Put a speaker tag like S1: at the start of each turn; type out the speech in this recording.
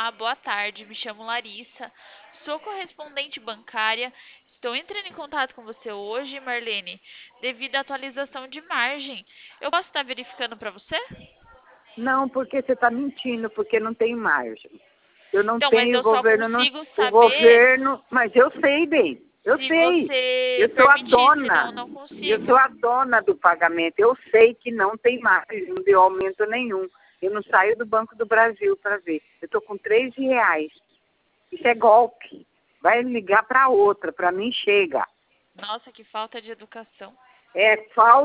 S1: Olá, boa tarde. Me chamo Larissa. Sou correspondente bancária. Estou entrando em contato com você hoje, Marlene, devido à atualização de margem. Eu posso estar verificando para você?
S2: Não, porque você está mentindo, porque não tem margem. Eu não
S1: Então, mas
S2: tenho, o
S1: eu só
S2: governo não.
S1: consigo
S2: O
S1: saber
S2: governo. Mas eu sei bem. Eu
S1: se
S2: sei.
S1: você
S2: Eu sou a
S1: permitir, senão
S2: dona.
S1: eu não
S2: Eu sou
S1: consigo.
S2: a dona do pagamento. Eu sei que não tem margem, não deu aumento nenhum. Eu não saio do Banco do Brasil para ver. Eu estou com R$ 13. Isso é golpe. Vai ligar para outra. Para mim chega.
S1: Nossa, que falta de educação.
S2: É falta.